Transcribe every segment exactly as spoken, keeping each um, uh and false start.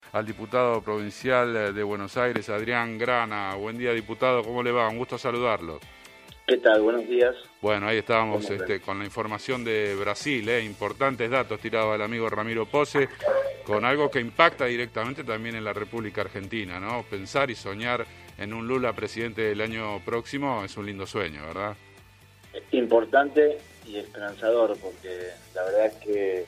al diputado provincial de Buenos Aires, Adrián Grana. Buen día, diputado, ¿cómo le va? Un gusto saludarlo. ¿Qué tal? Buenos días. Bueno, ahí estábamos este, con la información de Brasil, eh, importantes datos tiraba el amigo Ramiro Pose, con algo que impacta directamente también en la República Argentina, ¿no? Pensar y soñar en un Lula presidente del año próximo es un lindo sueño, ¿verdad? Importante y esperanzador, porque la verdad es que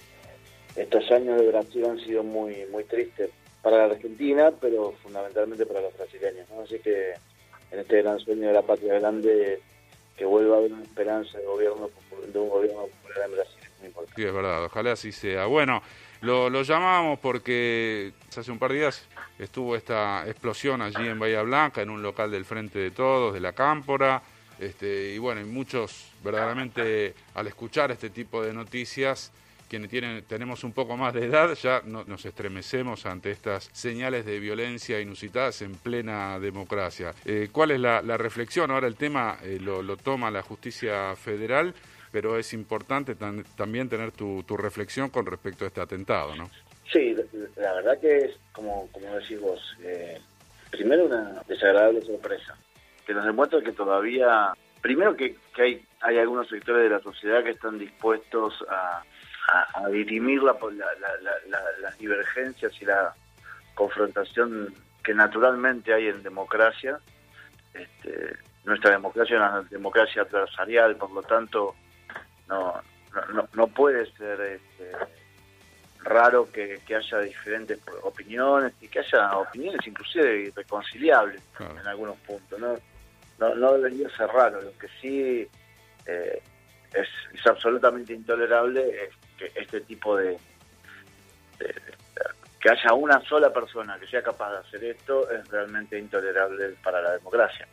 estos años de Brasil han sido muy muy tristes para la Argentina, pero fundamentalmente para los brasileños, ¿no? Así que en este gran sueño de la patria grande, que vuelva a haber una esperanza de gobierno de un gobierno popular en Brasil es muy importante. Sí, es verdad, ojalá así sea. Bueno, lo, lo llamamos porque hace un par de días estuvo esta explosión allí en Bahía Blanca, en un local del Frente de Todos, de la Cámpora, este, y bueno, y muchos verdaderamente al escuchar este tipo de noticias, quienes tienen, tenemos un poco más de edad, ya no, nos estremecemos ante estas señales de violencia inusitadas en plena democracia. Eh, ¿Cuál es la, la reflexión? Ahora el tema eh, lo, lo toma la justicia federal, pero es importante tan, también tener tu, tu reflexión con respecto a este atentado, ¿no? Sí, la verdad que es, como, como decís vos, eh, primero una desagradable sorpresa, que nos demuestra que todavía, primero que, que hay, hay algunos sectores de la sociedad que están dispuestos a A, a dirimir la, la, la, la, las divergencias y la confrontación que naturalmente hay en democracia. Este, nuestra democracia es una democracia adversarial, por lo tanto no no, no puede ser este, raro que, que haya diferentes opiniones y que haya opiniones inclusive irreconciliables, claro, en algunos puntos. No, no, no debería ser raro. Lo que sí eh, es, es absolutamente intolerable es que este tipo de, de, de que haya una sola persona que sea capaz de hacer esto es realmente intolerable para la democracia,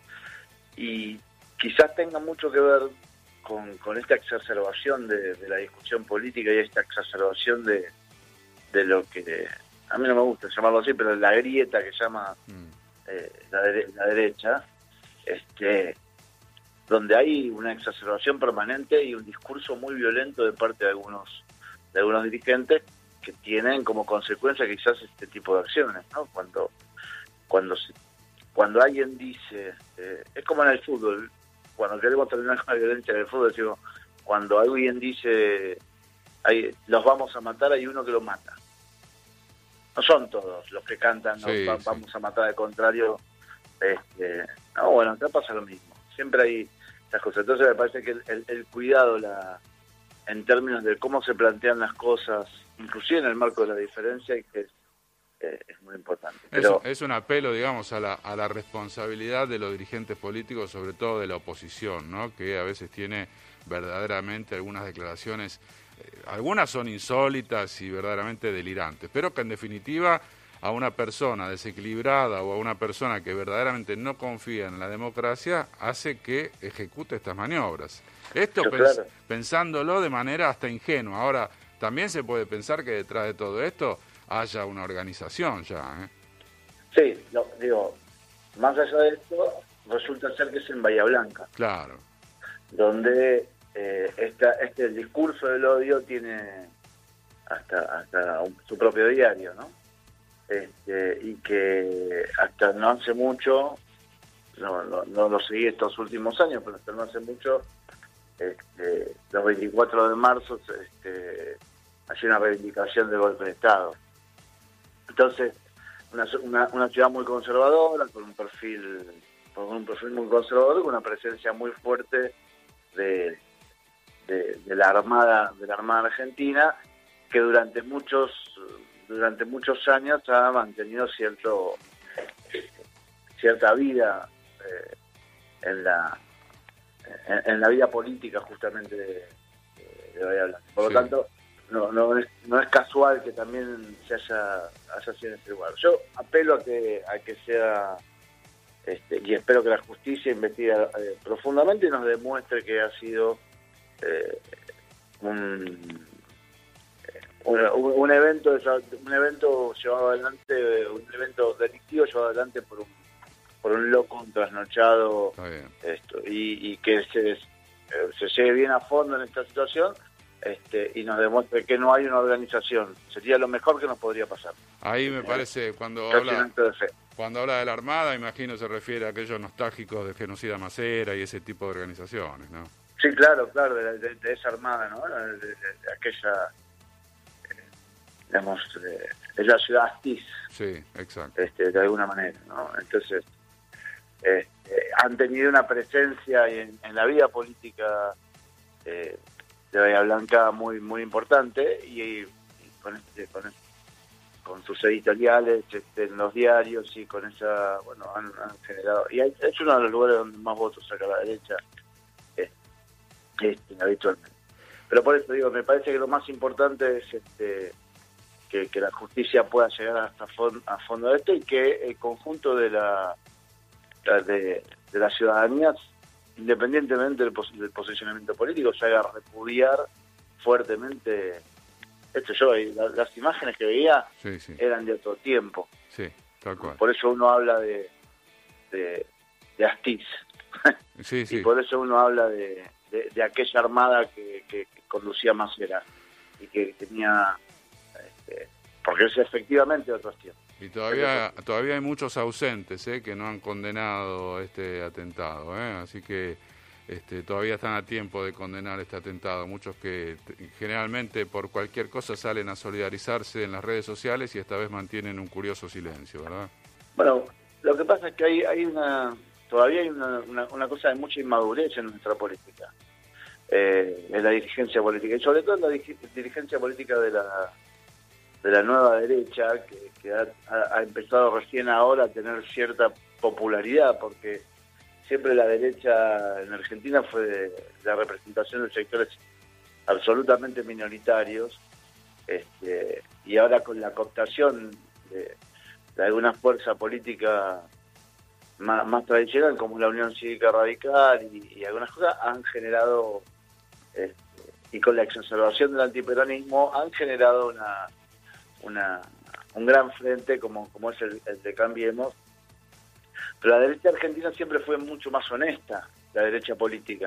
y quizás tenga mucho que ver con, con esta exacerbación de, de la discusión política y esta exacerbación de, de lo que a mí no me gusta llamarlo así, pero la grieta que llama eh, la, de, la derecha, este donde hay una exacerbación permanente y un discurso muy violento de parte de algunos de algunos dirigentes que tienen como consecuencia quizás este tipo de acciones, ¿no? Cuando cuando se, cuando alguien dice, eh, es como en el fútbol, cuando queremos terminar con la violencia en el fútbol, decimos, cuando alguien dice, hay, los vamos a matar, hay uno que lo mata. No son todos los que cantan, sí, va, sí. vamos a matar, al contrario. Este, no, bueno, acá pasa lo mismo. Siempre hay estas cosas. Entonces me parece que el, el, el cuidado, la en términos de cómo se plantean las cosas, inclusive en el marco de la diferencia, y que es, eh, es muy importante. Pero es, es un apelo, digamos, a la, a la responsabilidad de los dirigentes políticos, sobre todo de la oposición, ¿no? Que a veces tiene verdaderamente algunas declaraciones, eh, algunas son insólitas y verdaderamente delirantes, pero que en definitiva a una persona desequilibrada o a una persona que verdaderamente no confía en la democracia hace que ejecute estas maniobras. Esto pens claro. pensándolo de manera hasta ingenua. Ahora, también se puede pensar que detrás de todo esto haya una organización ya, ¿eh? Sí, no, digo, más allá de esto, resulta ser que es en Bahía Blanca. Claro. Donde eh, esta, este el discurso del odio tiene hasta, hasta un, su propio diario, ¿no? Este, y que hasta no hace mucho, no, no, no lo seguí estos últimos años, pero hasta no hace mucho, este, los veinticuatro de marzo este, hacía una reivindicación del golpe de Estado. Entonces, una, una, una ciudad muy conservadora, con un perfil con un perfil muy conservador, con una presencia muy fuerte de, de, de la Armada de la Armada Argentina, que durante muchos durante muchos años ha mantenido cierto cierta vida eh, en la en, en la vida política justamente de, de Bahía Blanca. Por sí. lo tanto, no no es no es casual que también se haya haya sido en ese lugar. Yo apelo a que a que sea este, y espero que la justicia investigue eh, profundamente y nos demuestre que ha sido eh, un Un, un evento un evento llevado adelante, un evento delictivo llevado adelante por un por un loco, un trasnochado, esto, y, y que se, se llegue bien a fondo en esta situación, este, y nos demuestre que no hay una organización. Sería lo mejor que nos podría pasar. Ahí me parece, cuando Casi un habla, acto de fe. cuando habla de la Armada, imagino se refiere a aquellos nostálgicos de Genocida Macera y ese tipo de organizaciones, ¿no? Sí, claro, claro, de, de, de esa armada, ¿no? De, de, de aquella, eh, digamos, de, de la ciudad Astiz. Sí, exacto. Este, de alguna manera, ¿no? Entonces, eh, eh, han tenido una presencia en, en la vida política eh, de Bahía Blanca muy muy importante y, y con, este, con, con sus editoriales este, en los diarios y con esa, bueno, han, han generado, y hay, es uno de los lugares donde más votos saca la derecha eh, este, habitualmente. Pero por eso digo, me parece que lo más importante es este que, que la justicia pueda llegar hasta fon, a fondo de esto y que el conjunto de la de, de la ciudadanía, independientemente del, pos, del posicionamiento político, se haga repudiar fuertemente esto. Yo la, las imágenes que veía sí, sí. eran de otro tiempo. Sí, tal cual. Por eso uno habla de de, de Astiz. Sí, sí. Y por eso uno habla de, de, de aquella armada que, que, que conducía Macera y que tenía este, porque es efectivamente otros tiempos. Y todavía todavía hay muchos ausentes ¿eh? que no han condenado este atentado, ¿eh? Así que este, todavía están a tiempo de condenar este atentado. Muchos que generalmente por cualquier cosa salen a solidarizarse en las redes sociales y esta vez mantienen un curioso silencio, ¿verdad? Bueno, lo que pasa es que hay, hay una todavía hay una, una, una cosa de mucha inmadurez en nuestra política, eh, en la dirigencia política, y sobre todo en la dirigencia política de la de la nueva derecha, que, que ha, ha empezado recién ahora a tener cierta popularidad, porque siempre la derecha en Argentina fue de, la representación de sectores absolutamente minoritarios, este, y ahora con la cooptación de, de alguna fuerza política más, más tradicional, como la Unión Cívica Radical y, y algunas cosas, han generado, este, y con la exacerbación del antiperonismo, han generado una Una, un gran frente como, como es el, el de Cambiemos, pero la derecha argentina siempre fue mucho más honesta, la derecha política.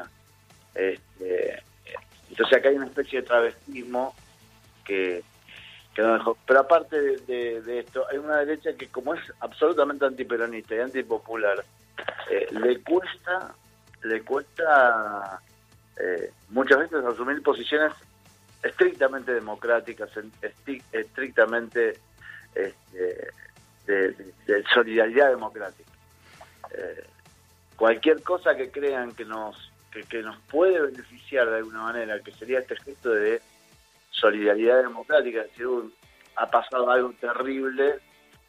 Este, entonces acá hay una especie de travestismo que, que no dejó. Pero aparte de, de, de esto, hay una derecha que, como es absolutamente antiperonista y antipopular, eh, le cuesta, le cuesta eh, muchas veces asumir posiciones estrictamente democráticas, estrictamente este, de, de, de solidaridad democrática. Eh, cualquier cosa que crean que nos que, que nos puede beneficiar de alguna manera, que sería este gesto de solidaridad democrática, es decir, un, ha pasado algo terrible,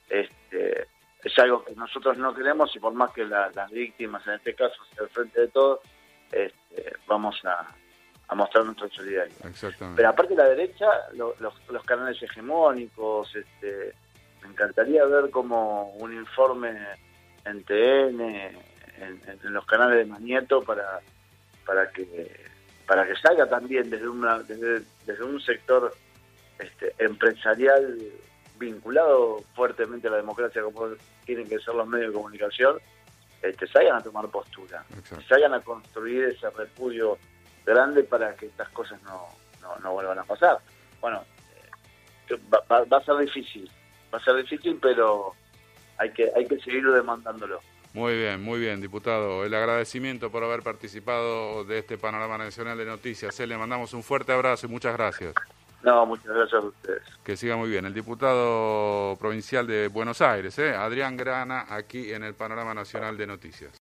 este, es algo que nosotros no queremos, y por más que la, las víctimas, en este caso, sea al frente de todos, este, vamos a a mostrar nuestra solidaridad. Exactamente. Pero aparte de la derecha, lo, los, los canales hegemónicos, este, me encantaría ver como un informe en T N, en, en los canales de Magneto, para para que para que salga también desde una desde, desde un sector este, empresarial vinculado fuertemente a la democracia, como tienen que ser los medios de comunicación, este, salgan a tomar postura, Exacto. salgan a construir ese repudio grande para que estas cosas no, no, no vuelvan a pasar. Bueno, eh, va, va, va a ser difícil, va a ser difícil, pero hay que hay que seguir demandándolo. Muy bien, muy bien, diputado. El agradecimiento por haber participado de este Panorama Nacional de Noticias. ¿eh? Le mandamos un fuerte abrazo y muchas gracias. No, muchas gracias a ustedes. Que siga muy bien. El diputado provincial de Buenos Aires, ¿eh? Adrián Grana, aquí en el Panorama Nacional de Noticias.